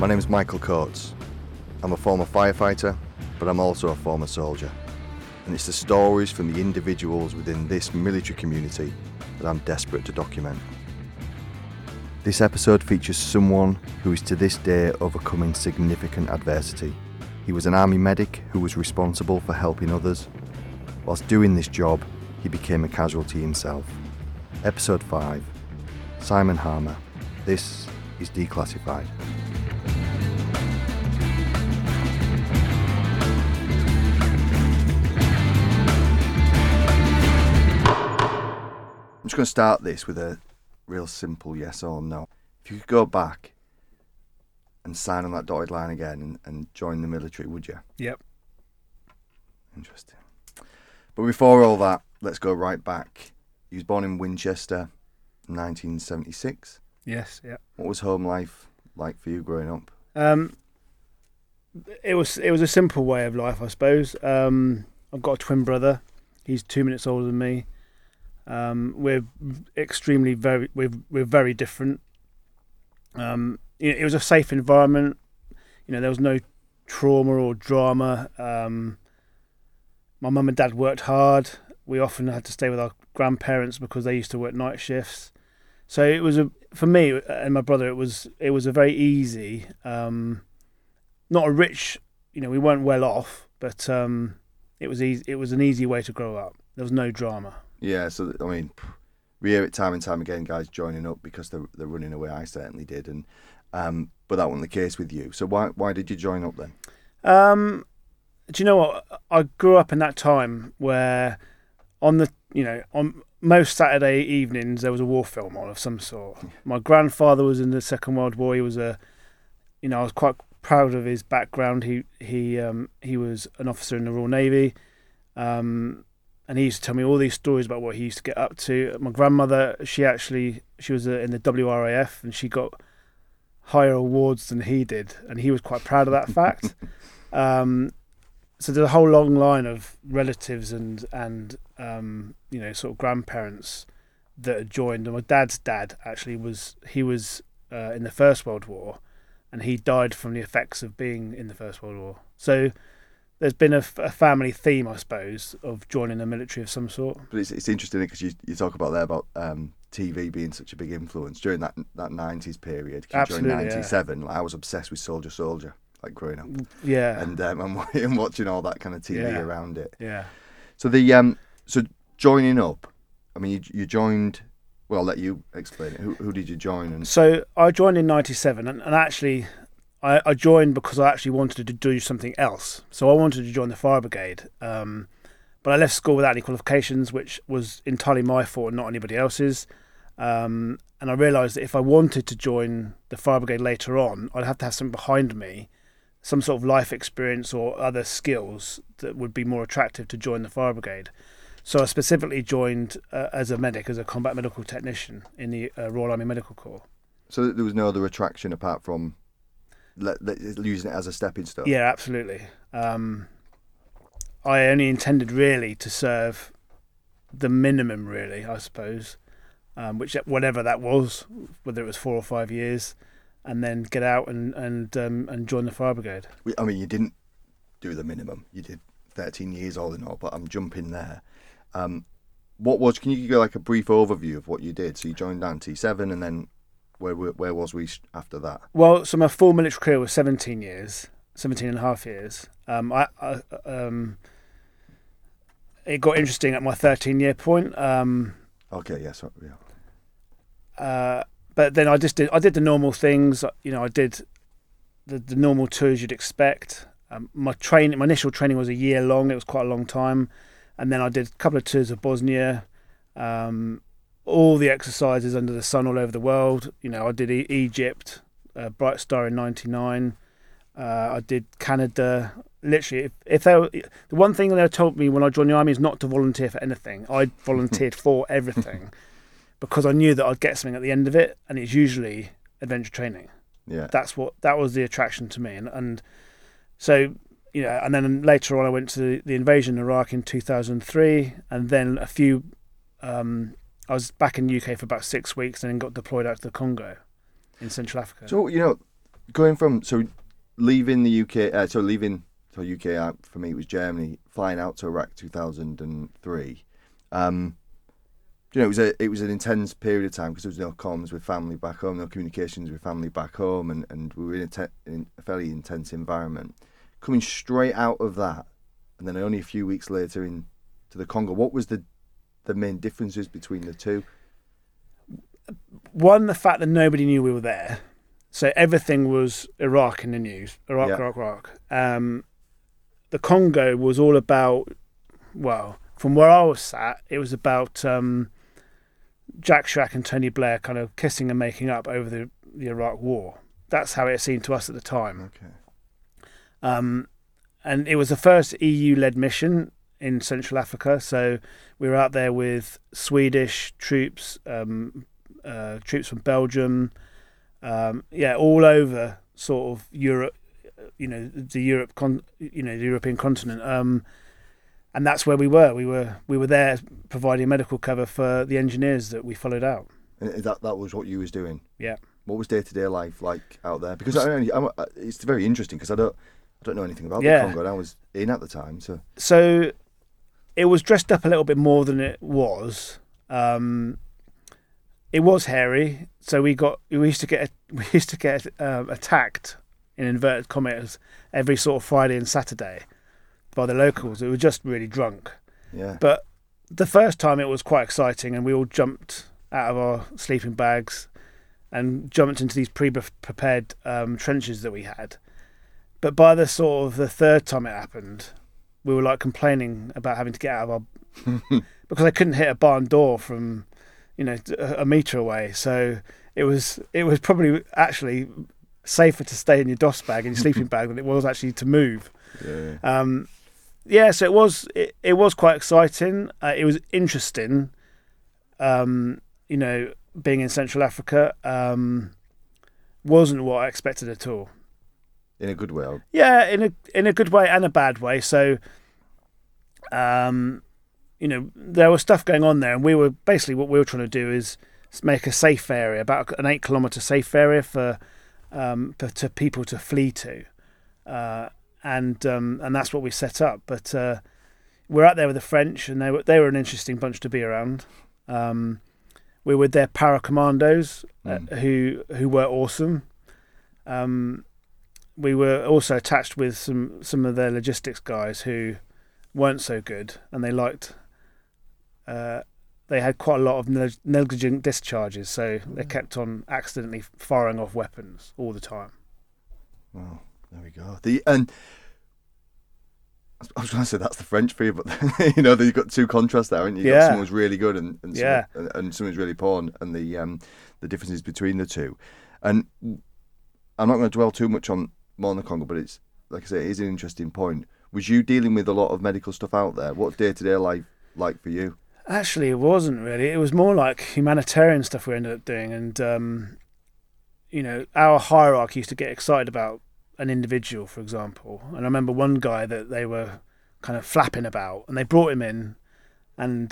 My name is Michael Coates. I'm a former firefighter, but I'm also a former soldier. And it's the stories from the individuals within this military community that I'm desperate to document. This episode features someone who is to this day overcoming significant adversity. He was an army medic who was responsible for helping others. Whilst doing this job, he became a casualty himself. Episode 5, Simon Harmer. This is Declassified. I'm just going to start this with a real simple yes or no. If you could go back and sign on that dotted line again and join the military, would you? Yep. Interesting. But before all that, let's go right back. You was born in Winchester, 1976. Yes, yeah. What was home life like for you growing up? It was a simple way of life, I suppose. I've got a twin brother. He's 2 minutes older than me. We're very different. It was a safe environment. There was no trauma or drama. My mum and dad worked hard. We often had to stay with our grandparents because they used to work night shifts. So it was for me and my brother. It was a very easy, not a rich. We weren't well off, but it was easy. It was an easy way to grow up. There was no drama. Yeah, so I mean, we hear it time and time again, guys joining up because they're running away. I certainly did, and but that wasn't the case with you. So why did you join up then? Do you know what? I grew up in that time where on most Saturday evenings there was a war film on of some sort. My grandfather was in the Second World War. He was I was quite proud of his background. He was an officer in the Royal Navy. And he used to tell me all these stories about what he used to get up to. My grandmother, she was in the WRAF and she got higher awards than he did, and he was quite proud of that fact. So there's a whole long line of relatives and sort of grandparents that had joined. And my dad's dad actually was in the First World War, and he died from the effects of being in the First World War. So there's been a family theme, I suppose, of joining the military of some sort. But it's interesting because you talk about there about TV being such a big influence during that 90s period. Absolutely, during 97, I was obsessed with Soldier, like growing up. Yeah. And watching all that kind of TV around it. Yeah. So so joining up, I mean, you joined. Well, I'll let you explain it. Who did you join? So I joined in 97, and actually, I joined because I actually wanted to do something else. So I wanted to join the fire brigade, but I left school without any qualifications, which was entirely my fault and not anybody else's. And I realised that if I wanted to join the fire brigade later on, I'd have to have something behind me, some sort of life experience or other skills that would be more attractive to join the fire brigade. So I specifically joined as a medic, as a combat medical technician in the Royal Army Medical Corps. So there was no other attraction apart from using it as a stepping stone? Yeah, absolutely. I only intended really to serve the minimum, really, I suppose, which whatever that was, whether it was 4 or 5 years, and then get out and join the fire brigade. I mean, you didn't do the minimum. You did 13 years all in all, but I'm jumping there. Can you give like a brief overview of what you did? So you joined down T7, and then where was we after that? Well, so my full military career was 17 and a half years. It got interesting at my 13-year point. Okay, yes, yeah. But then I did the normal things. I did the normal tours you'd expect. My initial training was a year long. It was quite a long time, and then I did a couple of tours of Bosnia. All the exercises under the sun all over the world. I did Egypt, Bright Star in '99. I did Canada. Literally, the one thing they told me when I joined the army is not to volunteer for anything. I volunteered for everything because I knew that I'd get something at the end of it, and it's usually adventure training. Yeah, that was the attraction to me, and so and then later on I went to the invasion of Iraq in 2003, and then I was back in the UK for about 6 weeks and then got deployed out to the Congo in Central Africa. So, going from leaving the UK, UK for me it was Germany, flying out to Iraq 2003. It was an intense period of time because there was no comms with family back home, no communications with family back home, and we were in a fairly intense environment. Coming straight out of that, and then only a few weeks later into the Congo, what was the main differences between the two? One, the fact that nobody knew we were there. So everything was Iraq in the news. Iraq. The Congo was all about, well, from where I was sat, it was about Jack Chirac and Tony Blair kind of kissing and making up over the Iraq War. That's how it seemed to us at the time. Okay. And it was the first EU-led mission in Central Africa. So we were out there with Swedish troops, troops from Belgium, all over sort of Europe, the European continent. And that's where we were. We were there providing medical cover for the engineers that we followed out. And that was what you was doing? Yeah. What was day-to-day life like out there? Because it's very interesting because I don't know anything about the Congo, and I was in at the time. So it was dressed up a little bit more than it was. It was hairy. So we used to get attacked in inverted commas every sort of Friday and Saturday by the locals. It was just really drunk. Yeah. But the first time it was quite exciting, and we all jumped out of our sleeping bags and jumped into these pre-prepared trenches that we had. But by the third time it happened, we were like complaining about having to get out of our because I couldn't hit a barn door from a metre away. So it was probably actually safer to stay in your DOS bag and your sleeping bag than it was actually to move. Yeah. So it was quite exciting. It was interesting. Being in Central Africa wasn't what I expected at all. In a good way. Yeah, in a good way and a bad way. So, there was stuff going on there, and what we were trying to do is make a safe area, about an 8-kilometre safe area for people to flee to. And that's what we set up. But we're out there with the French, and they were an interesting bunch to be around. We were with their para commandos, who were awesome. We were also attached with some of their logistics guys who weren't so good, and they liked. They had quite a lot of negligent discharges, so they kept on accidentally firing off weapons all the time. Well, there we go. And I was going to say that's the French for you, but you've got two contrasts there, haven't you? You've got someone who's really good and someone who's really poor, and the differences between the two. And I'm not going to dwell too much on more on the Congo, but it's like I say, it is an interesting point. Was you dealing with a lot of medical stuff out there? What's day-to-day life like for you? Actually, it wasn't really. It was more like humanitarian stuff we ended up doing, and our hierarchy used to get excited about an individual, for example. And I remember one guy that they were kind of flapping about, and they brought him in, and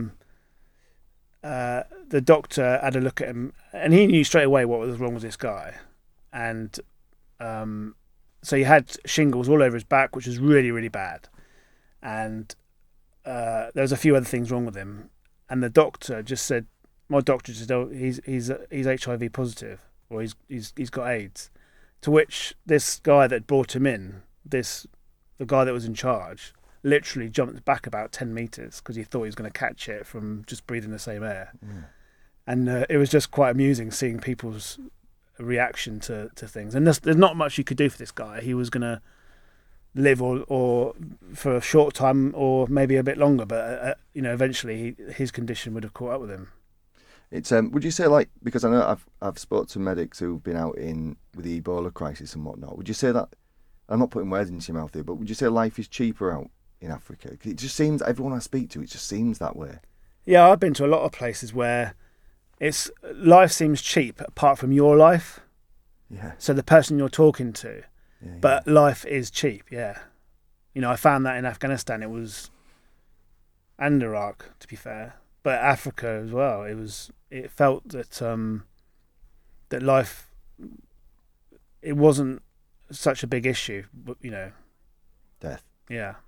the doctor had a look at him, and he knew straight away what was wrong with this guy. And so he had shingles all over his back, which was really, really bad. And there was a few other things wrong with him. And the doctor just said, my doctor just said, oh, he's HIV positive, or he's got AIDS. To which this guy that brought him in, the guy that was in charge, literally jumped back about 10 metres because he thought he was going to catch it from just breathing the same air. Yeah. And it was just quite amusing seeing people's reaction to things. And there's not much you could do for this guy. He was going to live or for a short time or maybe a bit longer, but eventually his condition would have caught up with him. It's would you say, like, because I know I've spoken to medics who've been out with the Ebola crisis and whatnot. Would you say that, I'm not putting words into your mouth here, but would you say life is cheaper out in Africa? It just seems, everyone I speak to, it just seems that way. Yeah, I've been to a lot of places where life seems cheap apart from your life. Yeah. So the person you're talking to, but life is cheap. Yeah. I found that in Afghanistan and Iraq, to be fair, but Africa as well. It felt that that life it wasn't such a big issue, but Death. yeah.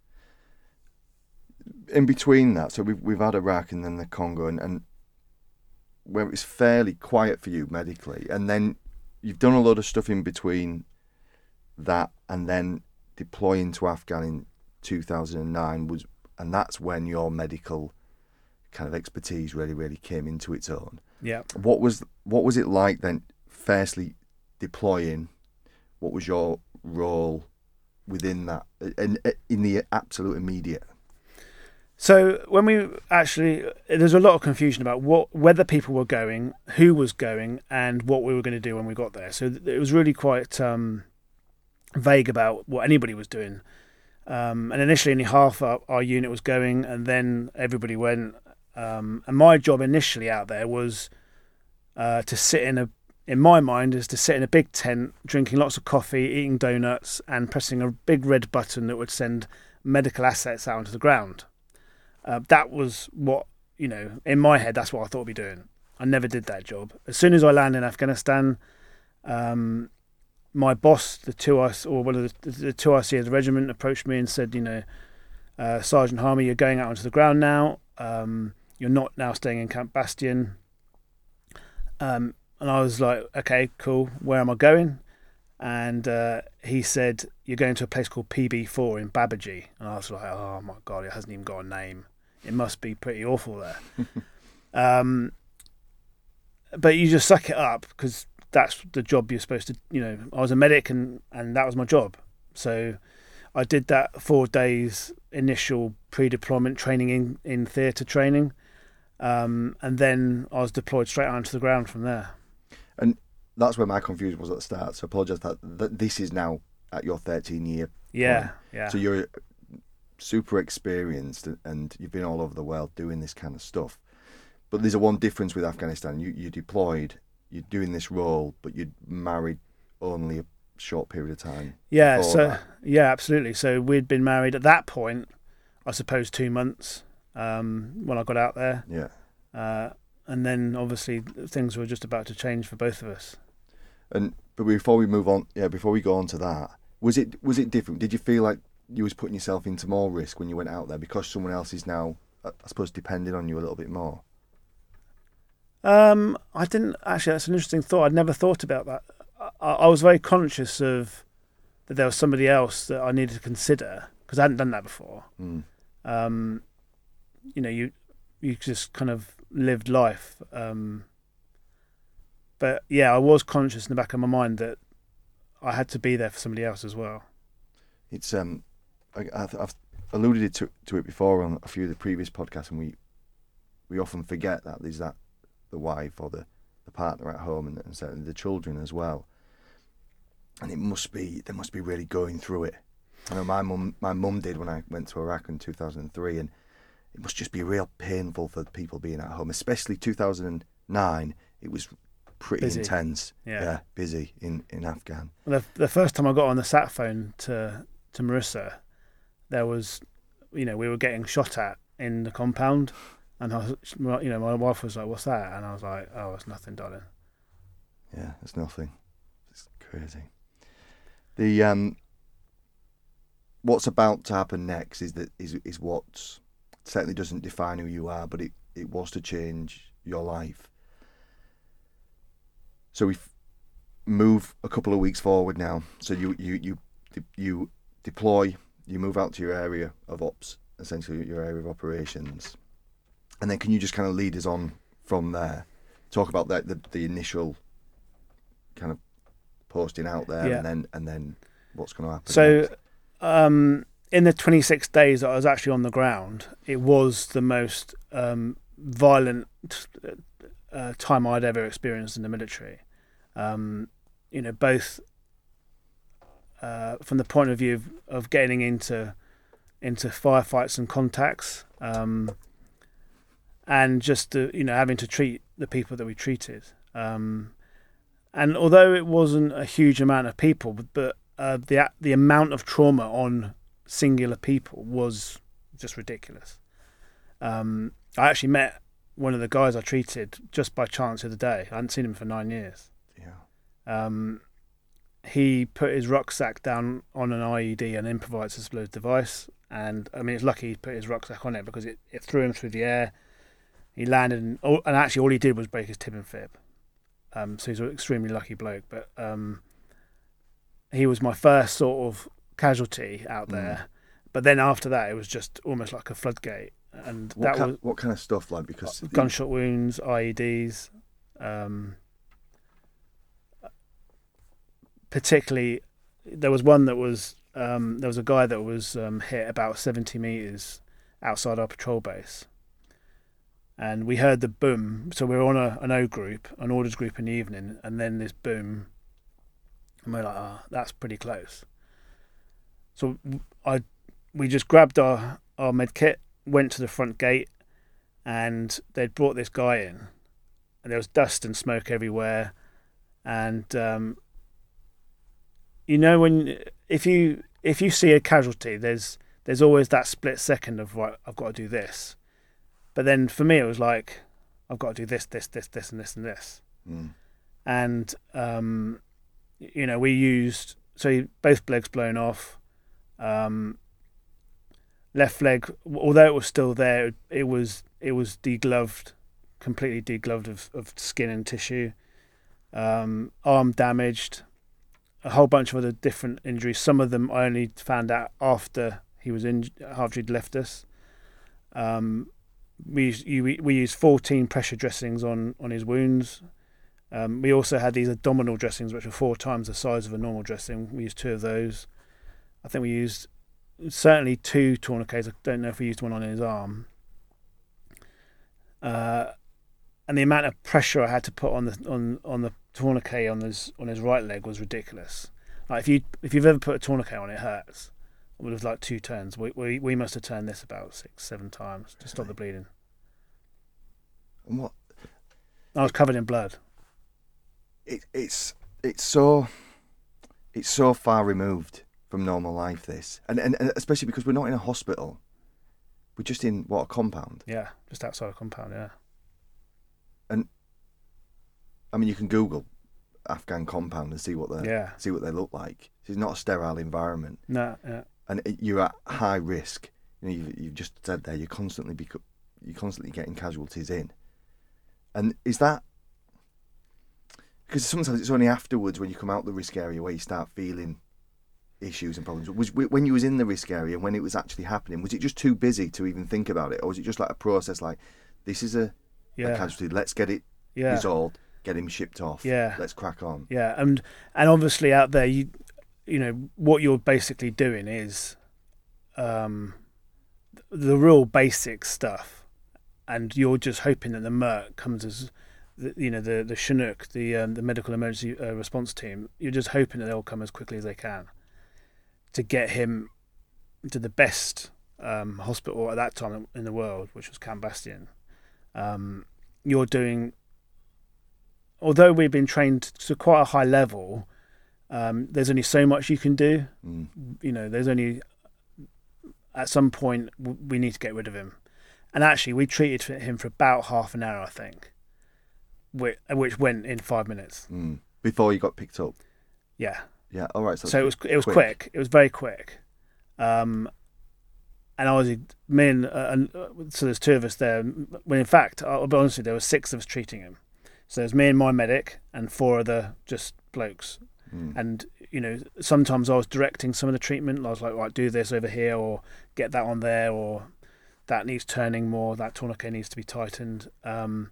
In between that, so we've had Iraq and then the Congo, and where it's fairly quiet for you medically, and then you've done a lot of stuff in between that, and then deploying to Afghan in 2009 and that's when your medical kind of expertise really came into its own. Yeah. What was it like then? Firstly, deploying. What was your role within that, in the absolute immediate? So when there's a lot of confusion about whether people were going, who was going, and what we were going to do when we got there. So it was really quite vague about what anybody was doing. And initially, only half our unit was going, and then everybody went. And my job initially out there was to sit in my mind, is to sit in a big tent, drinking lots of coffee, eating donuts, and pressing a big red button that would send medical assets out onto the ground. That was what, in my head, that's what I thought I'd be doing. I never did that job. As soon as I landed in Afghanistan, my boss, one of the 2IC of the regiment, approached me and said, Sergeant Harmer, you're going out onto the ground now. You're not now staying in Camp Bastion. And I was like, okay, cool. Where am I going? And he said, you're going to a place called PB4 in Babaji. And I was like, oh my God, it hasn't even got a name. It must be pretty awful there. But you just suck it up, because that's the job you're supposed to, I was a medic and that was my job. So I did that 4 days initial pre-deployment training in theatre training. And then I was deployed straight onto the ground from there. And that's where my confusion was at the start. So I apologise that this is now at your 13-year Yeah. So you're super experienced and you've been all over the world doing this kind of stuff. But there's one difference with Afghanistan. You deployed, you're doing this role, but you're married only a short period of time. Yeah, yeah, absolutely. So we'd been married at that point, I suppose, 2 months when I got out there. Yeah. And then obviously things were just about to change for both of us. But before we move on, before we go on to that, was it different? Did you feel like you was putting yourself into more risk when you went out there because someone else is now, I suppose, depending on you a little bit more? I didn't actually. That's an interesting thought. I'd never thought about that. I was very conscious of that there was somebody else that I needed to consider, because I hadn't done that before. You just kind of lived life. But yeah, I was conscious in the back of my mind that I had to be there for somebody else as well. It's I've alluded to it before on a few of the previous podcasts, and we often forget that there's that the wife or the partner at home and certainly the children as well. And they must be really going through it. I know my mum did when I went to Iraq in 2003, and it must just be real painful for people being at home, especially 2009. It was pretty busy. Intense. Yeah, busy in Afghan. Well, the first time I got on the sat phone to Marissa, there was, we were getting shot at in the compound, and my wife was like, "What's that?" And I was like, "Oh, it's nothing, darling." Yeah, it's nothing. It's crazy. The what's about to happen next is what certainly doesn't define who you are, but it was to change your life. So we move a couple of weeks forward now. So you deploy, you move out to your area of ops, essentially your area of operations, and then can you just kind of lead us on from there? Talk about the initial kind of posting out there, Yeah. and then what's going to happen. So, next. In the 26 days that I was actually on the ground, it was the most violent time I'd ever experienced in the military. Both from the point of view of getting into firefights and contacts, and just having to treat the people that we treated. And although it wasn't a huge amount of people, but the amount of trauma on singular people was just ridiculous. I actually met one of the guys I treated just by chance the other day. I hadn't seen him for 9 years. Yeah. he put his rucksack down on an IED, an improvised explosive device, and I mean it's lucky he put his rucksack on it because it threw him through the air. He landed, and actually all he did was break his tib and fib. So he's an extremely lucky bloke. But he was my first sort of casualty out there. But then after that, it was just almost like a floodgate. And what kind of stuff, like, because gunshot wounds, IEDs, particularly there was one that was there was a guy that was hit about 70 meters outside our patrol base. And we heard the boom. So we were on an O group, an orders group in the evening, and then this boom. And we're like, that's pretty close. So we just grabbed our med kit, went to the front gate, and they'd brought this guy in. And there was dust and smoke everywhere. And, when if you see a casualty, there's always that split second of, right, I've got to do this. But then for me, it was like, I've got to do this, and this, and this. And, we used, so both legs blown off. Left leg, although it was still there, it was degloved, completely degloved of skin and tissue. Arm damaged, a whole bunch of other different injuries. Some of them I only found out after he was after he'd left us. We used 14 pressure dressings on his wounds. We also had these abdominal dressings, which were 4 times the size of a normal dressing. We used 2 of those. I think we used certainly 2 tourniquets. I don't know if we used one on his arm. And the amount of pressure I had to put on the tourniquet on his right leg was ridiculous. Like if you've ever put a tourniquet on, it hurts. It was like 2 turns. We must have turned this about 6-7 times to stop the bleeding. And what? I was covered in blood. It's so far removed from normal life, this, and especially because we're not in a hospital. We're just in a compound. Yeah, just outside a compound. Yeah. And I mean, you can Google Afghan compound and see what they look like. It's not a sterile environment. No. Yeah. And you're at high risk. You've just said there, you're constantly getting casualties in. And is that because sometimes it's only afterwards when you come out the risk area where you start feeling issues and problems? When you was in the risk area and when it was actually happening, was it just too busy to even think about it, or was it just like a process like, this is a casualty, let's get it resolved, get him shipped off, let's crack on? Yeah, and obviously out there, you what you're basically doing is the real basic stuff, and you're just hoping that the MERT comes as the Chinook, the medical emergency response team. You're just hoping that they'll come as quickly as they can to get him to the best hospital at that time in the world, which was Camp Bastion. You're doing, although we've been trained to quite a high level, there's only so much you can do. There's only, at some point, we need to get rid of him. And actually, we treated him for about half an hour, I think, which went in 5 minutes. Before you got picked up? Yeah. Yeah, all right. So it was quick. It was very quick. And I was, so there's 2 of us there. When in fact, I'll be honest with you, there were 6 of us treating him. So there's me and my medic and 4 other just blokes. And, sometimes I was directing some of the treatment. I was like, right, do this over here, or get that on there, or that needs turning more, that tourniquet needs to be tightened. So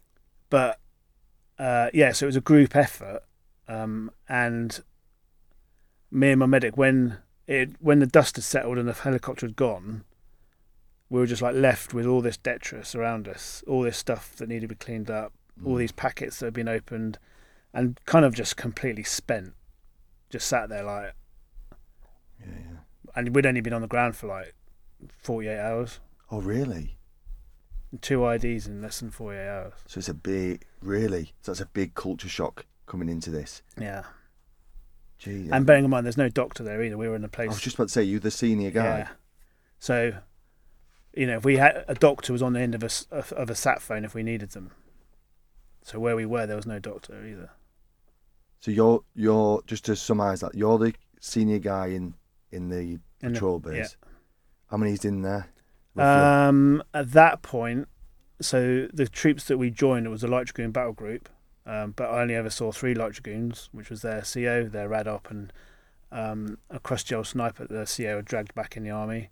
it was a group effort. And me and my medic, when the dust had settled and the helicopter had gone, we were just like left with all this detritus around us, all this stuff that needed to be cleaned up, all these packets that had been opened, and kind of just completely spent, just sat there like. Yeah. And we'd only been on the ground for like 48 hours. Oh, really? And 2 IDs in less than 48 hours. So it's that's a big culture shock coming into this. Yeah. Gee. And bearing in mind, there's no doctor there either. We were in a place. I was just about to say, you're the senior guy. Yeah. So, if we had a doctor was on the end of a sat phone if we needed them. So where we were, there was no doctor either. So you're just to summarise that, you're the senior guy in the patrol base. Yeah. How many's in there? Roughly? At that point, so the troops that we joined, it was a Light Dragoon battle group, but I only ever saw 3 Light Dragoons, which was their CO, their RADOP, and a cross-gel sniper that the CO had dragged back in the army.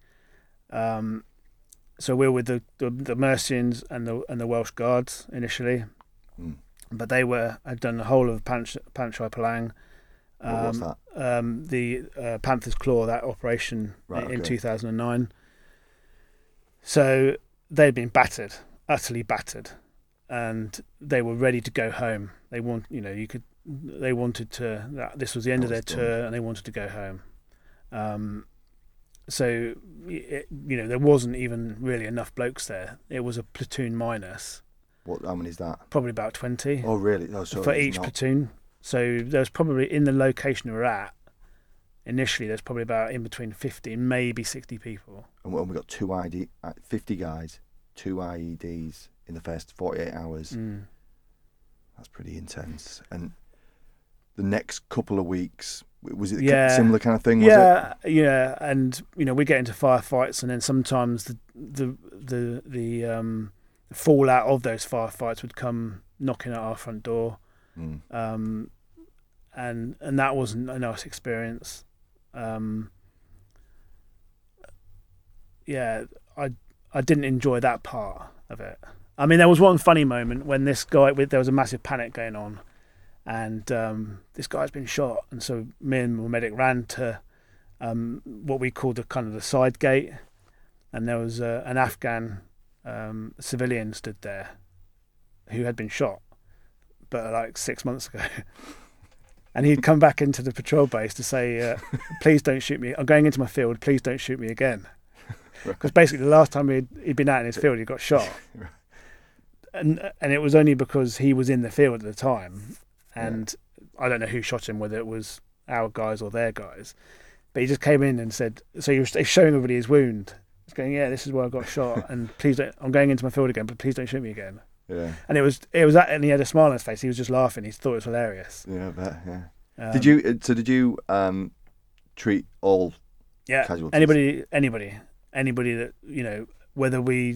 So we were with the Mercians and the Welsh Guards initially, but they had done the whole of Panchai Palang. What was that? The Panther's Claw, that operation in 2009. So they'd been battered, utterly battered, and they were ready to go home. They wanted to. This was the end of their tour, and they wanted to go home. So there wasn't even really enough blokes there. It was a platoon minus. How many is that? Probably about 20. Oh, really? Oh, so for each platoon. So there's probably, in the location we were at, initially there's probably about in between 50 and maybe 60 people. And we got 50 guys, 2 IEDs in the first 48 hours. That's pretty intense. And the next couple of weeks, was it a similar kind of thing? Yeah, yeah. And we get into firefights, and then sometimes the fallout of those firefights would come knocking at our front door. And that wasn't a nice experience. I didn't enjoy that part of it. I mean, there was one funny moment when there was a massive panic going on, and this guy's been shot, and so me and my medic ran to what we called the side gate, and there was an Afghan civilian stood there who had been shot, but like 6 months ago. And he'd come back into the patrol base to say, please don't shoot me. I'm going into my field. Please don't shoot me again. Because basically the last time he'd been out in his field, he got shot. And it was only because he was in the field at the time. And I don't know who shot him, whether it was our guys or their guys. But he just came in and said, so he was showing everybody his wound. He's going, this is where I got shot. And please don't, I'm going into my field again, but please don't shoot me again. Yeah. And it was that, and he had a smile on his face. He was just laughing. He thought it was hilarious. Yeah, I bet. Yeah. Did you treat all casualties? Anybody that whether we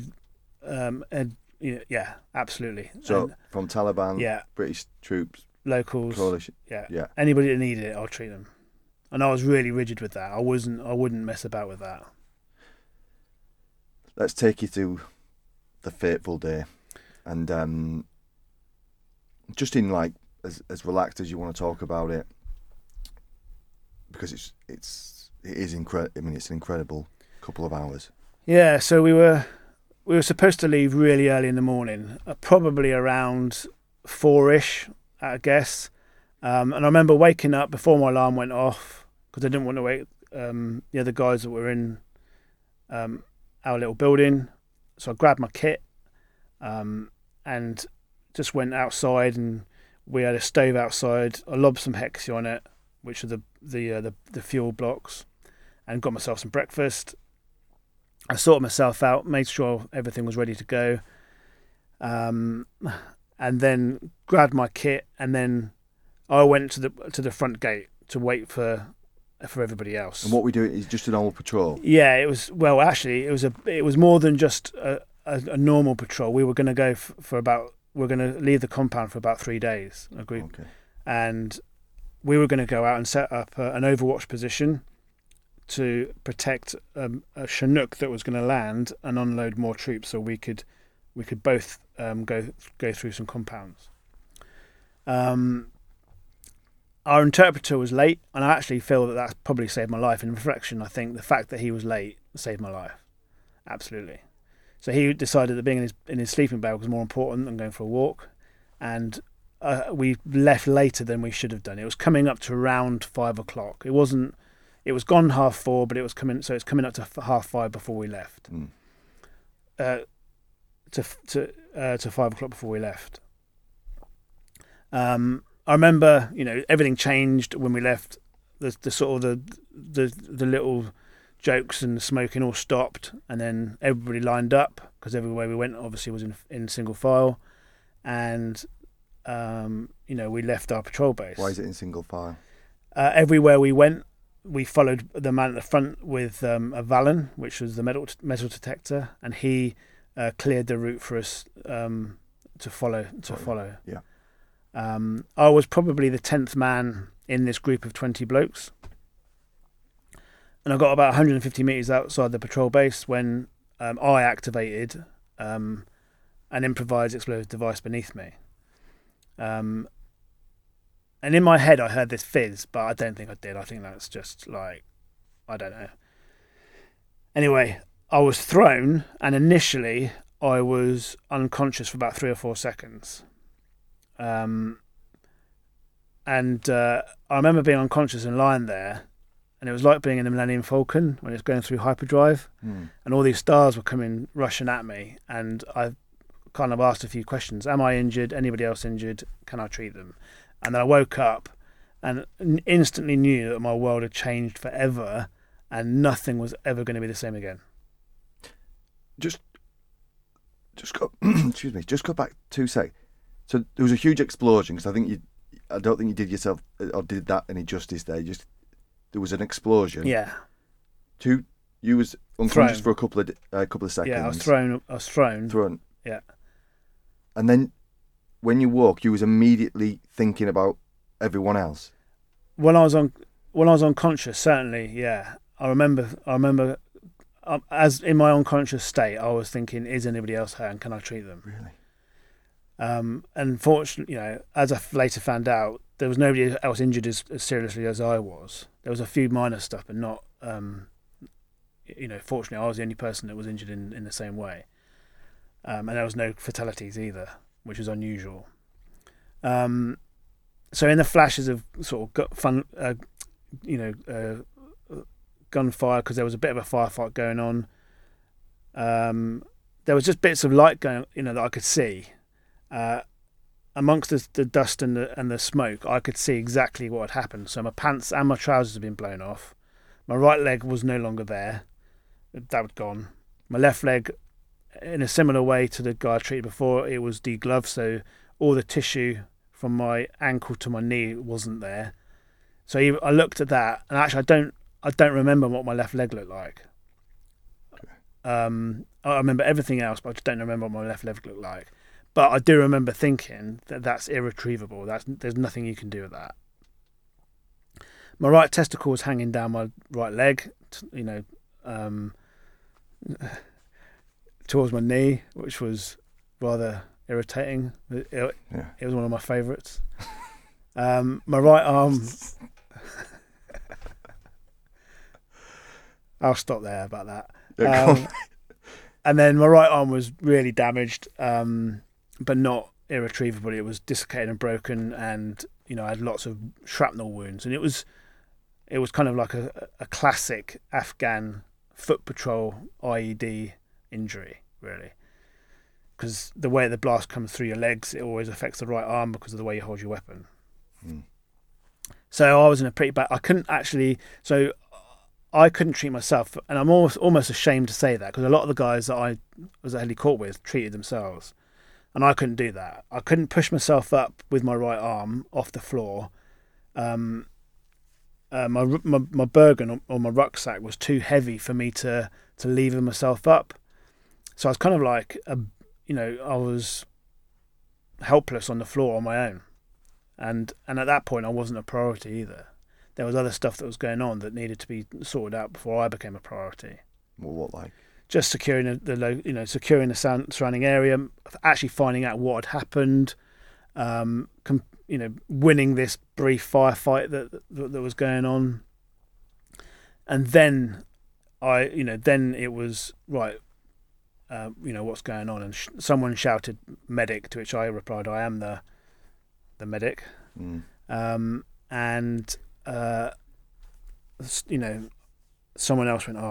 absolutely. So from Taliban, British troops, locals, coalition, anybody that needed it, I'll treat them. And I was really rigid with that. I wouldn't mess about with that. Let's take you to the fateful day. And just in as relaxed as you want to talk about it, because it is incredible. I mean, it's an incredible couple of hours. Yeah. So we were supposed to leave really early in the morning, probably around 4ish, I guess. And I remember waking up before my alarm went off because I didn't want to wake the other guys that were in our little building. So I grabbed my kit. And just went outside, and we had a stove outside. I lobbed some Hexia on it, which are the fuel blocks, and got myself some breakfast. I sorted myself out, made sure everything was ready to go, and then grabbed my kit, and then I went to the front gate to wait for everybody else. And what we do is just a normal patrol. Yeah, it was. Well, actually, it was more than just a normal patrol. We were going to go we're going to leave the compound for about 3 days, a group. Okay. And we were going to go out and set up an overwatch position to protect a Chinook that was going to land and unload more troops, so we could both go through some compounds. Our interpreter was late, and I actually feel that that's probably saved my life. In reflection, I think the fact that he was late saved my life. Absolutely. So he decided that being in his sleeping bag was more important than going for a walk, and we left later than we should have done. It was coming up to around 5 o'clock. It was gone 4:30, but it was coming. So it's coming up to 5:30 before we left. To 5 o'clock before we left. I remember, everything changed when we left. The sort of the little jokes and the smoking all stopped, and then everybody lined up because everywhere we went obviously was in single file, and we left our patrol base. Why is it in single file? Everywhere we went, we followed the man at the front with a Valen, which was the metal detector, and he cleared the route for us to follow. Yeah. I was probably the 10th man in this group of 20 blokes, and I got about 150 metres outside the patrol base when I activated an improvised explosive device beneath me. And in my head I heard this fizz, but I don't think I did. I think that's just like, I don't know. Anyway, I was thrown, and initially I was unconscious for about 3 or 4 seconds. I remember being unconscious and lying there, and it was like being in the Millennium Falcon when it's going through hyperdrive, and all these stars were coming rushing at me, and I kind of asked a few questions. Am I injured? Anybody else injured? Can I treat them? And then I woke up and instantly knew that my world had changed forever and nothing was ever going to be the same again. Just go. Excuse me. Just go back 2 seconds. So there was a huge explosion, because I don't think you did yourself or did that any justice there. There was an explosion. Yeah. You was unconscious Thrown. for a couple of seconds. Yeah, I was thrown. Thrown. Yeah. And then when you woke, you was immediately thinking about everyone else. When I was unconscious, certainly, yeah. I remember as in my unconscious state, I was thinking, is anybody else hurt and can I treat them? Really? And fortunately, as I later found out, there was nobody else injured as seriously as I was. There was a few minor stuff, but not, fortunately I was the only person that was injured in the same way. And there was no fatalities either, which was unusual. So in the flashes of sort of gunfire, because there was a bit of a firefight going on, there was just bits of light going, that I could see. Amongst the dust and the smoke, I could see exactly what had happened. So my pants and my trousers had been blown off. My right leg was no longer there. That was gone. My left leg, in a similar way to the guy I treated before, it was degloved, so all the tissue from my ankle to my knee wasn't there. So I looked at that, and actually I don't remember what my left leg looked like. I remember everything else, but I just don't remember what my left leg looked like. But I do remember thinking that that's irretrievable. There's nothing you can do with that. My right testicle was hanging down my right leg, towards my knee, which was rather irritating. It was one of my favourites. My right arm... I'll stop there about that. And then my right arm was really damaged, but not irretrievable. It was dislocated and broken, and I had lots of shrapnel wounds, and it was kind of like a classic Afghan foot patrol IED injury, really, because the way the blast comes through your legs, it always affects the right arm because of the way you hold your weapon. So I was in a pretty bad... I couldn't treat myself, and I'm almost ashamed to say that, because a lot of the guys that I was at Heli Court with treated themselves, and I couldn't do that. I couldn't push myself up with my right arm off the floor. My Bergen or my rucksack was too heavy for me to lever myself up. So I was kind of like, I was helpless on the floor on my own. And at that point, I wasn't a priority either. There was other stuff that was going on that needed to be sorted out before I became a priority. Well, what like? Just securing securing the surrounding area, actually finding out what had happened, winning this brief firefight that was going on, and then then it was right. What's going on? And someone shouted "medic," to which I replied, "I am the medic." And someone else went,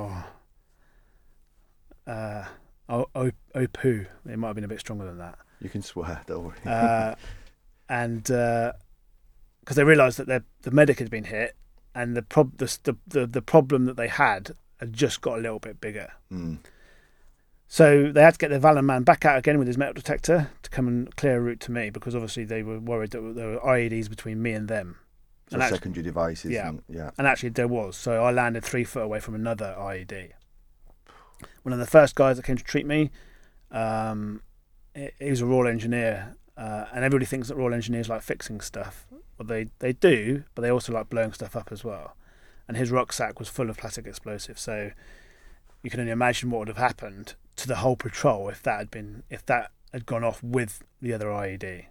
oh poo. It might have been a bit stronger than that. You can swear, don't worry. And because they realised that the medic had been hit, and the problem that they had just got a little bit bigger. So they had to get their Valiant man back out again with his metal detector to come and clear a route to me, because obviously they were worried that there were IEDs between me and them. So secondary devices. Yeah. Yeah. And actually there was. So I landed 3 foot away from another IED. One of the first guys that came to treat me, he was a Royal Engineer, and everybody thinks that Royal Engineers like fixing stuff. Well, they do, but they also like blowing stuff up as well. And his rucksack was full of plastic explosives, so you can only imagine what would have happened to the whole patrol if that had gone off with the other IED.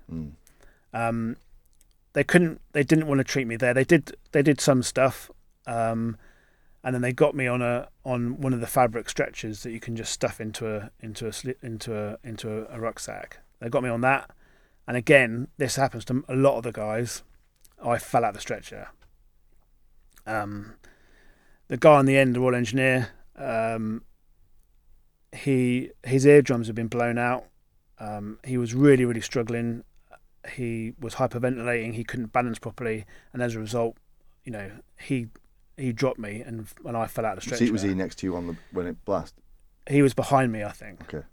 They didn't want to treat me there. They did some stuff, and then they got me on one of the fabric stretchers that you can just stuff into a rucksack. They got me on that, and again, this happens to a lot of the guys. I fell out the stretcher. The guy on the end, the Royal Engineer, his eardrums had been blown out. He was really, really struggling. He was hyperventilating. He couldn't balance properly, and as a result, he dropped me, and I fell out of the stretcher. Was he next to you when it blasted? He was behind me, I think. Okay.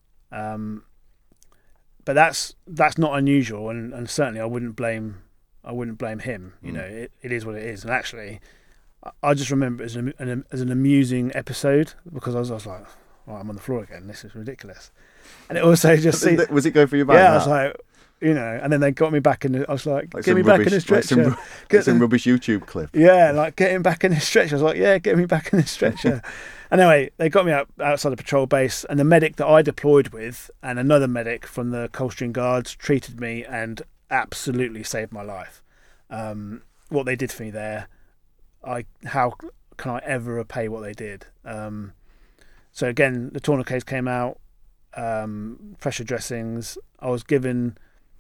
But that's not unusual, and certainly I wouldn't blame him. It is what it is, and actually, I just remember it as an amusing episode, because I was like, well, I'm on the floor again. This is ridiculous. And it also just was it going for your back? Yeah, I was like, and then they got me back in. I was like get me back in the stretcher. Like some rubbish YouTube clip. Yeah, like get him back in the stretcher. I was like, yeah, get me back in the stretcher. Anyway, they got me outside the patrol base, and the medic that I deployed with and another medic from the Coldstream Guards treated me and absolutely saved my life. What they did for me there, how can I ever repay what they did? So again, the tourniquets came out, pressure dressings. I was given,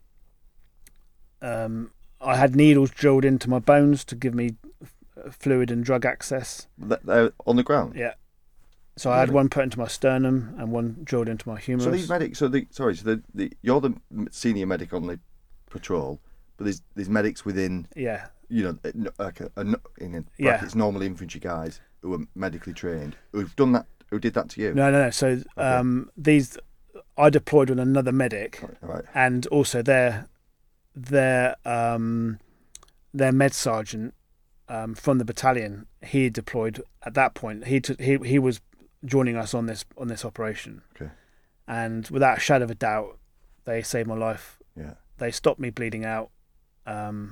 I had needles drilled into my bones to give me fluid and drug access. On the ground? Yeah. So I had one put into my sternum and one drilled into my humerus. So these medics, you're the senior medic on the patrol, but there's medics within. Yeah. Like it's normal infantry guys who are medically trained who've done that. Who did that to you? No. So I deployed with another medic, right. And also their med sergeant from the battalion. He deployed at that point. He was joining us on this operation. Okay. And without a shadow of a doubt, they saved my life. Yeah. They stopped me bleeding out, and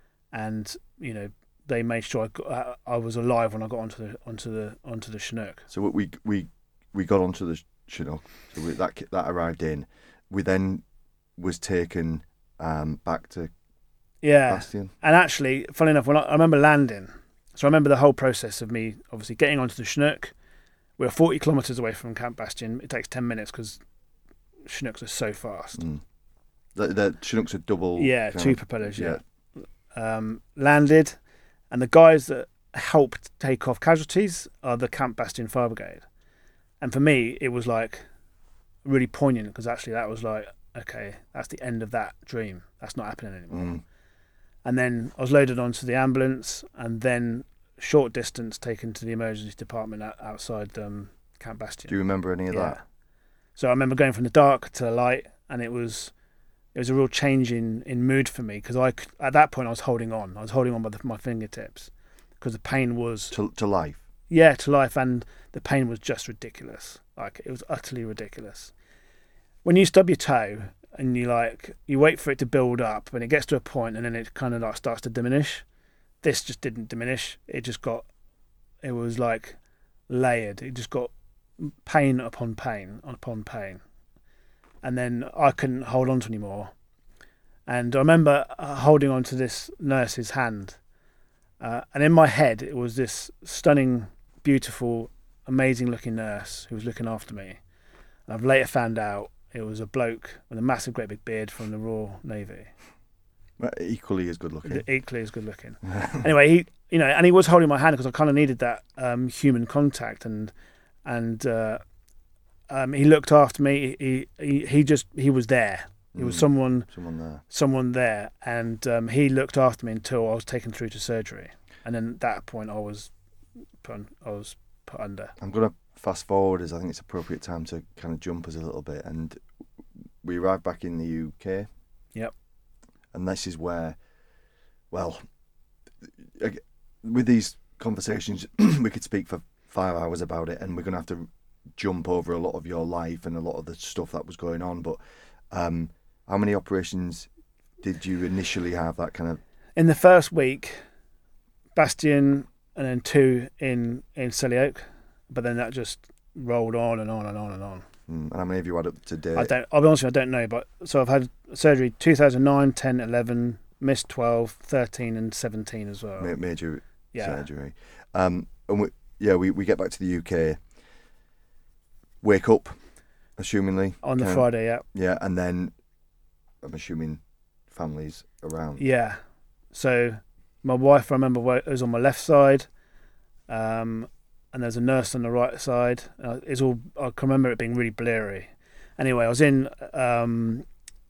they made sure I was alive when I got onto the Chinook. So we got onto the Chinook. So that arrived in. We then was taken back to Bastion. And actually, funny enough, when I remember landing, so I remember the whole process of me obviously getting onto the Chinook. We're 40 kilometres away from Camp Bastion. It takes 10 minutes because Chinooks are so fast. The Chinooks are double. Yeah, 2 propellers. Yeah. Landed, and the guys that helped take off casualties are the Camp Bastion Fire Brigade. And for me, it was like really poignant, because actually that was like, okay, that's the end of that dream. That's not happening anymore. And then I was loaded onto the ambulance, and then short distance taken to the emergency department outside Camp Bastion. Do you remember any of that? So I remember going from the dark to the light, and it was a real change in mood for me, because at that point I was holding on. I was holding on by my fingertips, because the pain was to life. Yeah, to life, and the pain was just ridiculous. Like, it was utterly ridiculous. When you stub your toe and you wait for it to build up, and it gets to a point, and then it kind of like starts to diminish. This just didn't diminish. It was like layered. It just got pain upon pain upon pain. And then I couldn't hold on to anymore. And I remember holding on to this nurse's hand. And in my head, it was this stunning, beautiful, amazing-looking nurse who was looking after me. And I've later found out it was a bloke with a massive, great big beard from the Royal Navy. Equally as good looking. Anyway, and he was holding my hand, because I kind of needed that human contact, and he looked after me. He was there. He was someone there, and he looked after me until I was taken through to surgery, and then at that point I was put under. I'm gonna fast forward, as I think it's appropriate time to kind of jump us a little bit, and we arrived back in the UK. Yep. And this is where, well, with these conversations, we could speak for 5 hours about it, and we're going to have to jump over a lot of your life and a lot of the stuff that was going on. But how many operations did you initially have? That kind of in the first week, Bastion, and then 2 in Selly Oak, but then that just rolled on and on and on and on. And how many have you had up to date? I'll be honest with you, I don't know, but so I've had surgery 2009, 10, 11, missed 12, 13 and 17 as well. Major surgery. And we get back to the UK, wake up, assumingly. On the Friday, yeah. Yeah, and then I'm assuming families around. Yeah. So my wife, I remember, was on my left side, and there's a nurse on the right side. I can remember it being really blurry. Anyway, I was in the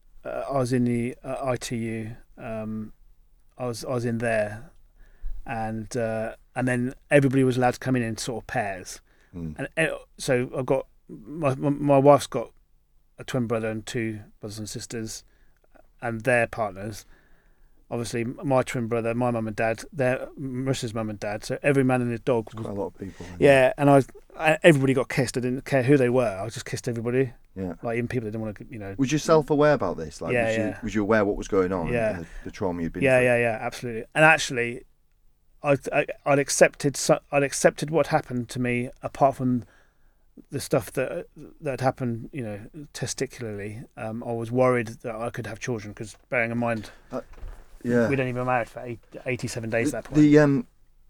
ITU. I was in there, and then everybody was allowed to come in sort of pairs. And so I've got my wife's got a twin brother and 2 brothers and sisters, and their partners. Obviously, my twin brother, my mum and dad, Marissa's mum and dad. So every man and his dog. Quite a lot of people. Yeah, and everybody got kissed. I didn't care who they were. I just kissed everybody. Yeah. Like even people that didn't want to, Was you self-aware about this? Like, was you aware what was going on? Yeah. And the trauma you'd been through? Yeah, absolutely. And actually, I'd accepted what happened to me, apart from the stuff that had happened, testicularly. I was worried that I could have children, because bearing in mind, we'd only been married for 87 days at that point.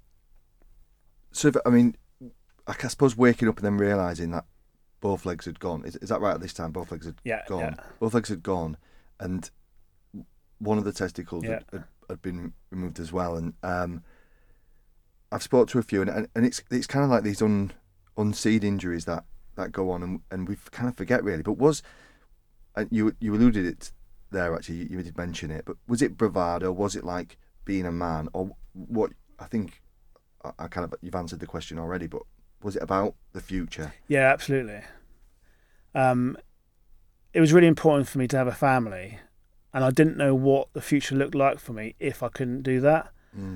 I suppose waking up and then realising that both legs had gone. Is that right at this time? Both legs had gone. Yeah. Both legs had gone, and one of the testicles had been removed as well. And I've spoke to a few, and it's kind of like these unseed injuries that go on, and we kind of forget really. But you alluded it there, actually, you did mention it, but was it bravado? Was it like being a man, or what? I think you've answered the question already, but was it about the future? Yeah, absolutely. It was really important for me to have a family, and I didn't know what the future looked like for me if I couldn't do that.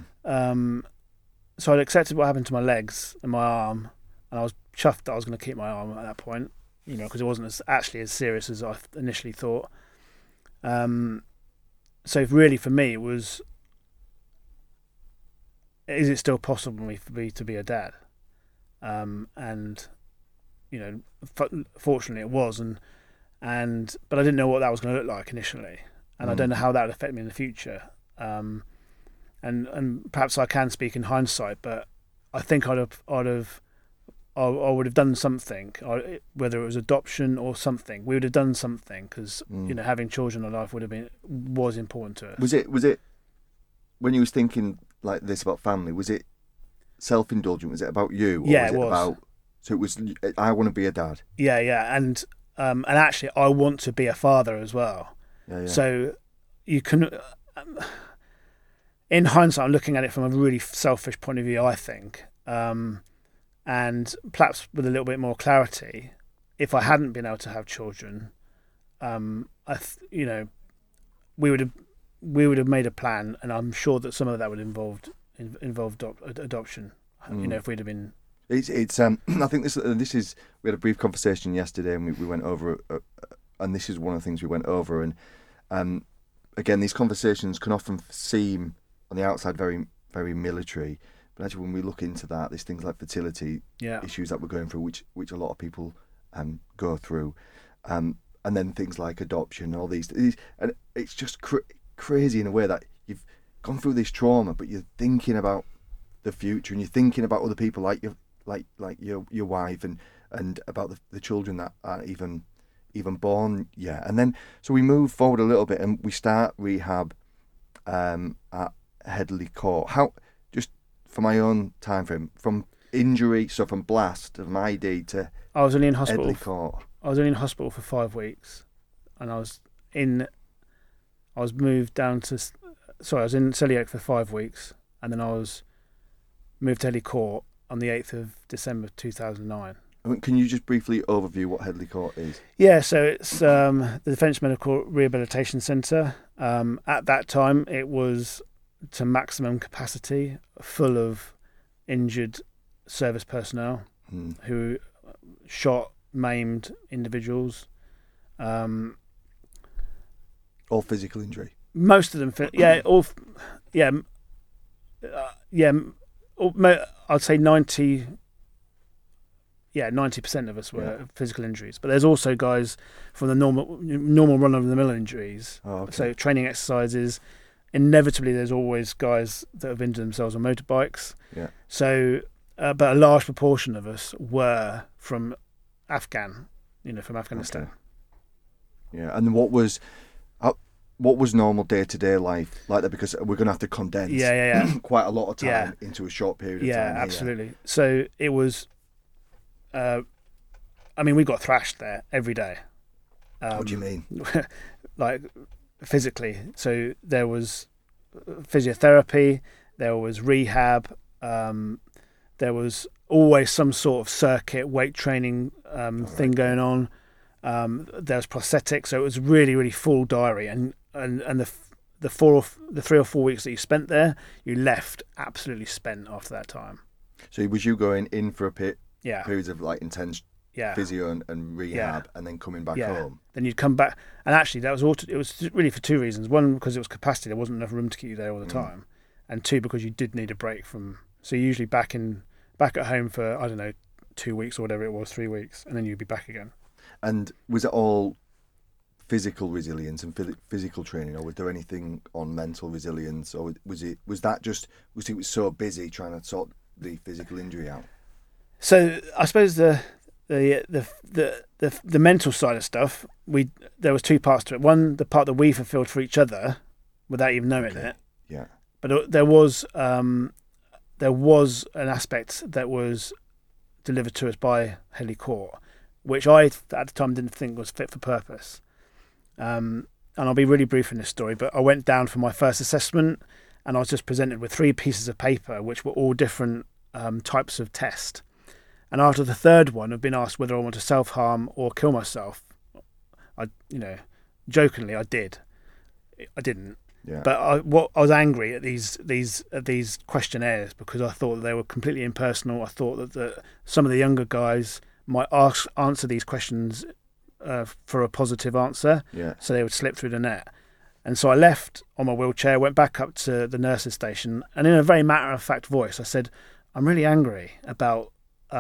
So I'd accepted what happened to my legs and my arm, and I was chuffed that I was going to keep my arm at that point, because it wasn't actually as serious as I initially thought. So really for me it was, is it still possible for me to be a dad? And fortunately it was, but I didn't know what that was going to look like initially, and I don't know how that would affect me in the future. And perhaps I can speak in hindsight, but I think I would have done something, whether it was adoption or something. We would have done something, because having children in life was important to us. Was it when you was thinking like this about family? Was it self-indulgent? Was it about you? Or Yeah, was it. So it was. I want to be a dad. Yeah, and actually, I want to be a father as well. Yeah. So you can. In hindsight, I'm looking at it from a really selfish point of view, I think. And perhaps with a little bit more clarity, if I hadn't been able to have children, we would have made a plan, and I'm sure that some of that would involve adoption. If we'd have been. It's I think this is, we had a brief conversation yesterday, and we went over, and this is one of the things we went over, and again, these conversations can often seem on the outside very, very military. But actually, when we look into that, there's things like fertility issues that we're going through, which a lot of people go through, and then things like adoption, all these, and it's just crazy in a way that you've gone through this trauma, but you're thinking about the future, and you're thinking about other people like your wife, and about the children that aren't even born yet. And then so we move forward a little bit, and we start rehab at Headley Court. How, just for my own time frame, from injury, so from blast, from ID to I was only in hospital. Headley Court. I was only in hospital for 5 weeks, and I was moved down to. Sorry, I was in Selly Oak for 5 weeks, and then I was moved to Headley Court on the 8th of December 2009. Can you just briefly overview what Headley Court is? Yeah, so it's the Defence Medical Rehabilitation Centre. At that time, it was to maximum capacity, full of injured service personnel who shot, maimed individuals. All physical injury. Most of them, I'd say 90% of us were physical injuries. But there's also guys from the normal run-of-the-mill injuries. Oh, okay. So training exercises. Inevitably, there's always guys that have injured themselves on motorbikes. Yeah. So, but a large proportion of us were from from Afghanistan. Okay. Yeah, and what was normal day-to-day life like that? Because we're going to have to condense quite a lot of time into a short period of time. Yeah, absolutely. So it was... we got thrashed there every day. What do you mean? Like physically. So there was physiotherapy, there was rehab, there was always some sort of circuit weight training thing going on. There was prosthetics, so it was really, really full diary. And the 3 or 4 weeks that you spent there, you left absolutely spent after that time. So was you going in for a Yeah. periods of like intense physio and rehab, and then coming back home? Then you'd come back, and actually it was really for two reasons. One, because it was capacity, there wasn't enough room to keep you there all the time, and two, because you did need a break from. So you're usually back at home for 2 weeks or whatever it was, 3 weeks, and then you'd be back again. And was it all physical resilience and physical training, or was there anything on mental resilience, or was it so busy trying to sort the physical injury out? So I suppose the mental side of stuff, there was two parts to it. One, the part that we fulfilled for each other without even knowing it. Yeah. But there was an aspect that was delivered to us by Headley Court, which I at the time didn't think was fit for purpose. And I'll be really brief in this story, but I went down for my first assessment, and I was just presented with 3 pieces of paper, which were all different types of test. And after the third one, I've been asked whether I want to self-harm or kill myself. Jokingly, I did. I didn't. Yeah. But I was angry at these questionnaires because I thought that they were completely impersonal. I thought that some of the younger guys might answer these questions for a positive answer, so they would slip through the net. And so I left on my wheelchair, went back up to the nurses' station, and in a very matter-of-fact voice, I said, "I'm really angry about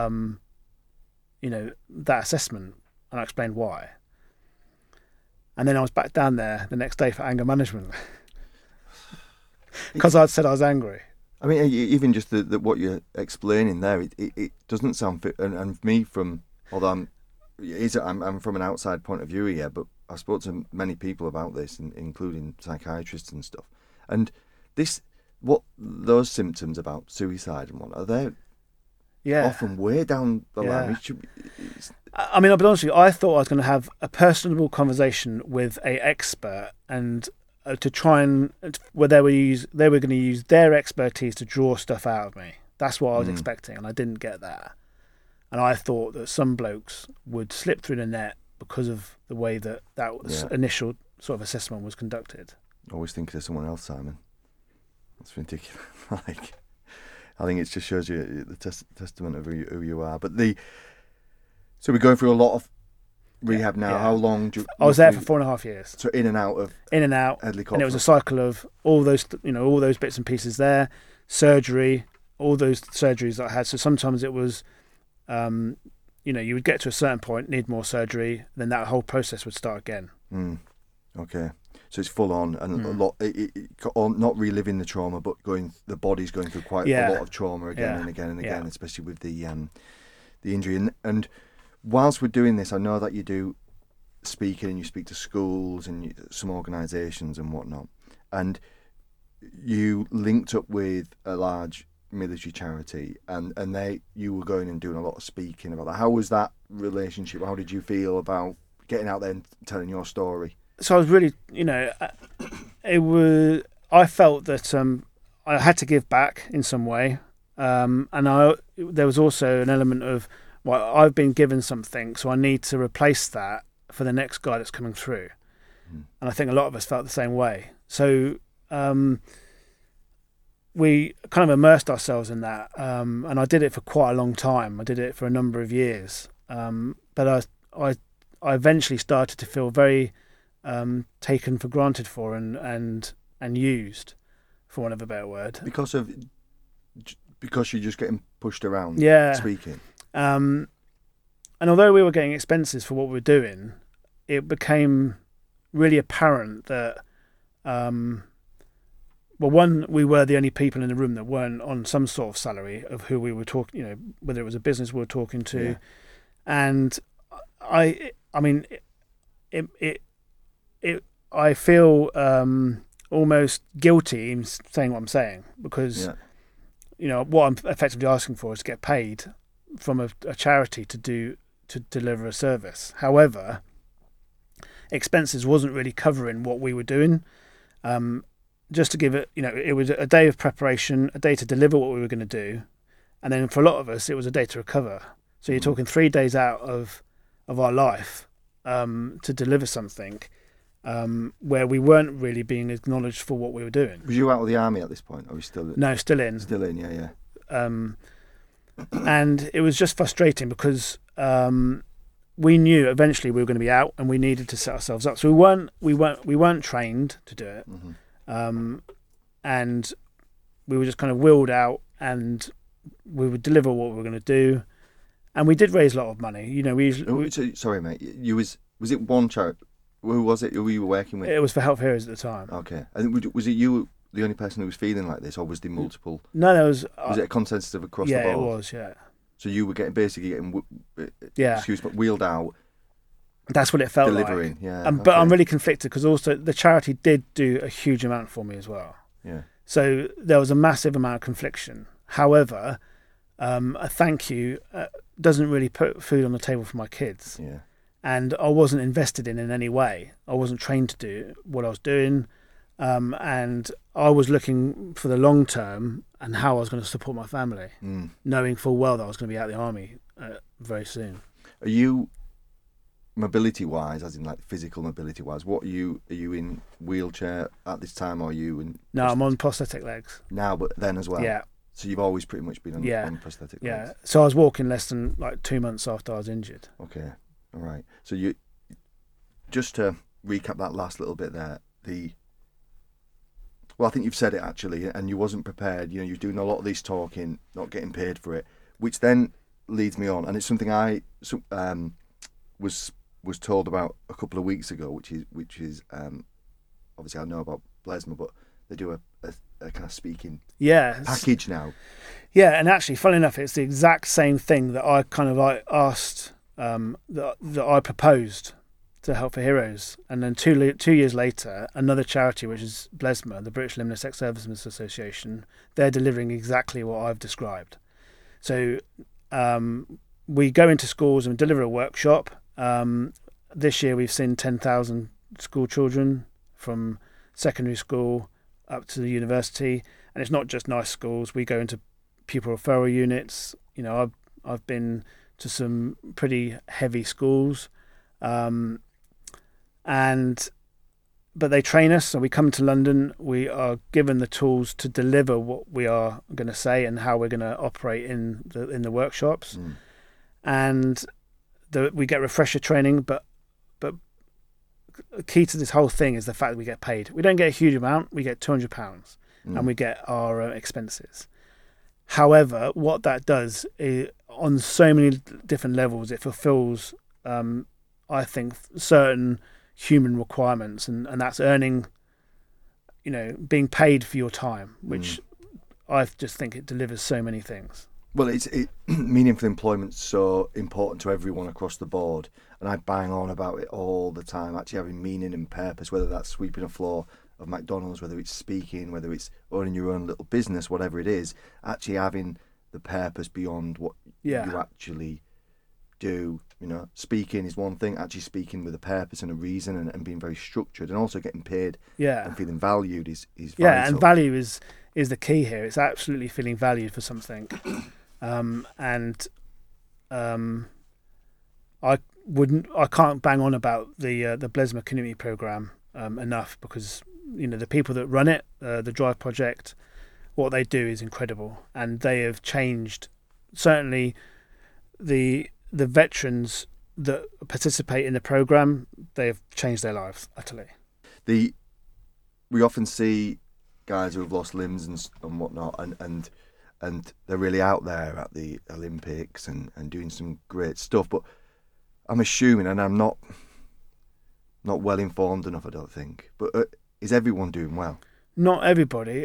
that assessment," and I explained why. And then I was back down there the next day for anger management because I'd said I was angry. I mean, even just the what you're explaining there, it doesn't sound fit. And me, although I'm from an outside point of view here, but I've spoken to many people about this, including psychiatrists and stuff. And those symptoms about suicide and whatnot, are they often way down the line? I mean, I'll be honest with you, I thought I was going to have a personable conversation with an expert and to try and where they were going to use their expertise to draw stuff out of me. That's what I was expecting, and I didn't get that. And I thought that some blokes would slip through the net because of the way that initial sort of assessment was conducted. Always think of someone else, Simon. That's ridiculous. I think it just shows you the testament of who you are. But so we're going through a lot of rehab now. Yeah. How long? I was there for 4.5 years. So in and out. Headley Court. And it was a cycle of all those bits and pieces there, surgery, all those surgeries that I had. So sometimes it was, you would get to a certain point, need more surgery, then that whole process would start again. Okay. So it's full on and a lot. Not reliving the trauma, but the body's going through quite a lot of trauma again and again and again, especially with the injury. And whilst we're doing this, I know that you do speaking and you speak to schools and some organisations and whatnot. And you linked up with a large military charity, and you were going and doing a lot of speaking about that. How was that relationship? How did you feel about getting out there and telling your story? So I was really, I felt that I had to give back in some way. And there was also an element of well, I've been given something, so I need to replace that for the next guy that's coming through. And I think a lot of us felt the same way. So we kind of immersed ourselves in that, and I did it for quite a long time. I did it for a number of years, but I eventually started to feel very taken for granted for and used, for want of a better word, because you're just getting pushed around. Yeah. Speaking. And although we were getting expenses for what we were doing, it became really apparent that, well, one, we were the only people in the room that weren't on some sort of salary of who we were talking, whether it was a business we were talking to. Yeah. And I mean, I feel almost guilty in saying what I'm saying, because, what I'm effectively asking for is to get paid from a charity to deliver a service. However, expenses wasn't really covering what we were doing. Just to give it, it was a day of preparation, a day to deliver what we were going to do, and then for a lot of us, it was a day to recover. So you're talking 3 days out of our life to deliver something where we weren't really being acknowledged for what we were doing. Was you out of the army at this point? Or were you still? No, still in. Still in, yeah. And it was just frustrating because we knew eventually we were going to be out, and we needed to set ourselves up. So we weren't trained to do it, and we were just kind of willed out, and we would deliver what we were going to do, and we did raise a lot of money. Sorry, mate. Was it one charity? Who was it? Who were you working with? It was for Help Heroes at the time. Okay, and was it you the only person who was feeling like this, or was there multiple? No, there was. Was it a consensus of across the board? Yeah, it was. Yeah. So you were basically getting yeah, excuse me, wheeled out. That's what it felt delivering, like. Yeah. But I'm really conflicted because also the charity did do a huge amount for me as well. Yeah. So there was a massive amount of confliction. However, a thank you doesn't really put food on the table for my kids. Yeah. And I wasn't invested in any way. I wasn't trained to do what I was doing. And I was looking for the long term and how I was going to support my family, knowing full well that I was going to be out of the army very soon. Are you, mobility wise, as in like physical mobility wise, are you in wheelchair at this time, or are you in? No, I'm on prosthetic legs now, but then as well. Yeah. So you've always pretty much been on prosthetic legs. Yeah. So I was walking less than 2 months after I was injured. Okay. All right. So you, just to recap that last little bit there, well, I think you've said it actually, and you wasn't prepared. You're doing a lot of this talking, not getting paid for it, which then leads me on, and it's something I was told about a couple of weeks ago, which is obviously I know about Blesma, but they do a kind of speaking package now. Yeah, and actually, funnily enough, it's the exact same thing that I kind of asked, that I proposed to Help for Heroes, and then 2 years later, another charity, which is Blesma, the British Limbless Ex-Servicemen Association, they're delivering exactly what I've described. So we go into schools and deliver a workshop. This year we've seen 10,000 school children from secondary school up to the university, and it's not just nice schools. We go into pupil referral units. I've been to some pretty heavy schools. But they train us, so we come to London, we are given the tools to deliver what we are going to say and how we're going to operate in the workshops. And we get refresher training, but key to this whole thing is the fact that we get paid. We don't get a huge amount, we get £200 and we get our expenses. However, what that does is, on so many different levels, it fulfills I think certain human requirements, and that's earning, being paid for your time, which I just think it delivers so many things. Well, Meaningful employment's so important to everyone across the board, and I bang on about it all the time, actually having meaning and purpose, whether that's sweeping a floor of McDonald's, whether it's speaking, whether it's owning your own little business, whatever it is, actually having the purpose beyond what you actually do. Speaking is one thing, actually speaking with a purpose and a reason, and being very structured, and also getting paid and feeling valued is vital. Yeah, and value is the key here. It's absolutely feeling valued for something. And I can't bang on about the Blesma Community Programme enough, because the people that run it, the Drive Project, what they do is incredible, and they have changed. Certainly, the veterans that participate in the programme, they have changed their lives utterly. We often see guys who have lost limbs and whatnot, and they're really out there at the Olympics and doing some great stuff. But I'm assuming, and I'm not well informed enough, I don't think. But is everyone doing well? Not everybody.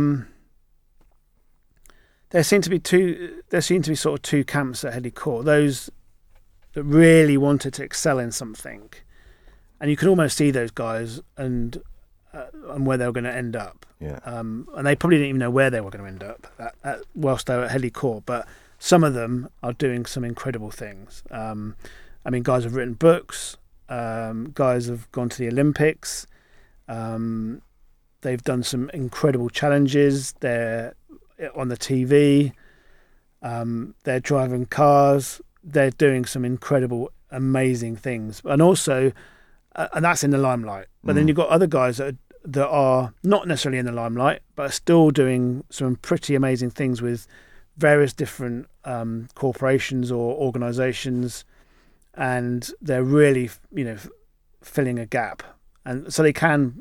There seem to be sort of two camps at Headley Court. Those that really wanted to excel in something, and you can almost see those guys and where they were going to end up. Yeah. And they probably didn't even know where they were going to end up whilst they were at Headley Court. But some of them are doing some incredible things. Guys have written books. Guys have gone to the Olympics. They've done some incredible challenges. They're on the TV. They're driving cars. They're doing some incredible, amazing things. And also, and that's in the limelight. But then you've got other guys that are not necessarily in the limelight, but are still doing some pretty amazing things with various different corporations or organisations, and they're really, filling a gap. And so they can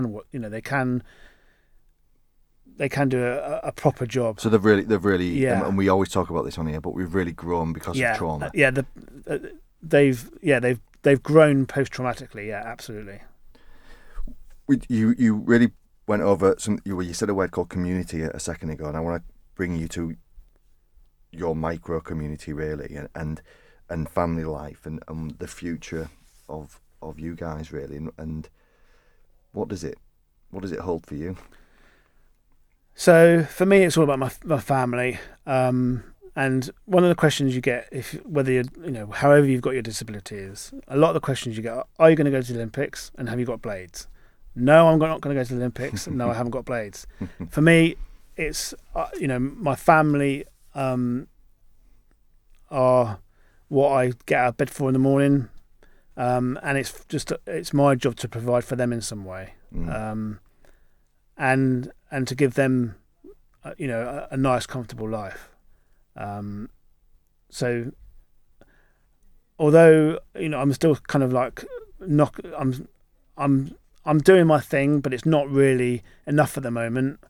do a proper job. So they've really, yeah. And we always talk about this on here, but we've really grown because of trauma. They've grown post-traumatically. Yeah, absolutely. You really went over you said a word called community a second ago, and I want to bring you to your micro community really, and family life and the future of you guys really, and what does it hold for you? So for me, it's all about my family. And one of the questions you get, however you've got your disability, is a lot of the questions you get are you going to go to the Olympics, and have you got blades? No, I'm not going to go to the Olympics. No, I haven't got blades. For me, it's my family are what I get out of bed for in the morning, and it's my job to provide for them in some way, and to give them a nice, comfortable life. So although I'm still kind of like I'm doing my thing, but it's not really enough at the moment.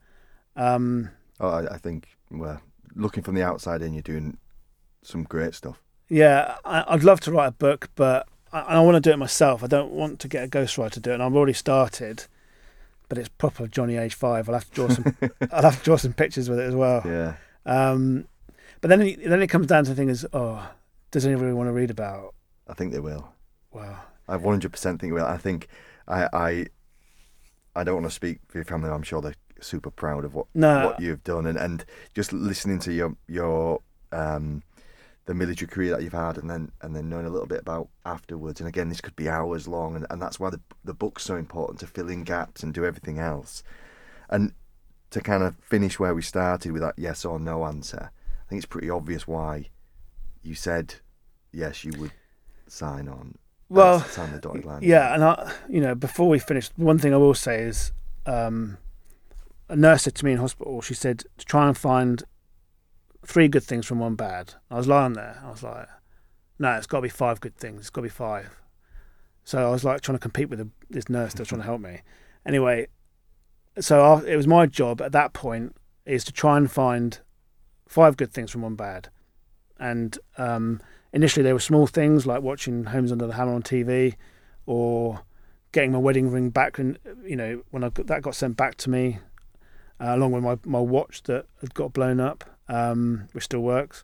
I think, well, looking from the outside in, you're doing some great stuff. Yeah, I'd love to write a book, but I want to do it myself. I don't want to get a ghostwriter to do it, and I've already started. But it's proper Johnny age 5. I'll have to draw some pictures with it as well. Yeah. But then it comes down to the thing is, does anybody want to read about? I think they will. Wow. I 100% think they will. I think I don't want to speak for your family. I'm sure they're super proud of what you've done, and just listening to your the military career that you've had, and then knowing a little bit about afterwards. And again, this could be hours long, and that's why the book's so important, to fill in gaps and do everything else. And to kind of finish where we started with that yes or no answer, I think it's pretty obvious why you said yes, you would sign on. Well, sign the dotted line. Yeah, and before we finish, one thing I will say is, a nurse said to me in hospital, she said to try and find 3 good things from 1 bad. I was lying there. I was like, no, it's got to be 5 good things. It's got to be 5. So I was like trying to compete with this nurse that was trying to help me. Anyway, so it was my job at that point is to try and find 5 good things from 1 bad. And initially there were small things like watching Homes Under the Hammer on TV, or getting my wedding ring back, and when that got sent back to me, along with my watch that had got blown up, which still works.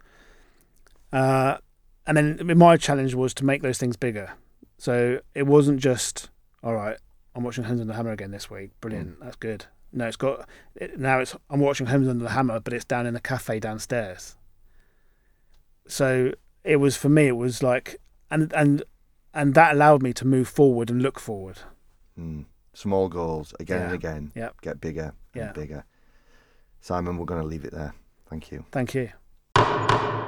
And then my challenge was to make those things bigger. So it wasn't just, all right, I'm watching Homes Under the Hammer again this week. Brilliant, that's good. No, I'm watching Homes Under the Hammer, but it's down in the cafe downstairs. So it was, for me, it was like, and that allowed me to move forward and look forward. Small goals again and again. Yep. Get bigger and bigger. Simon, we're going to leave it there. Thank you. Thank you.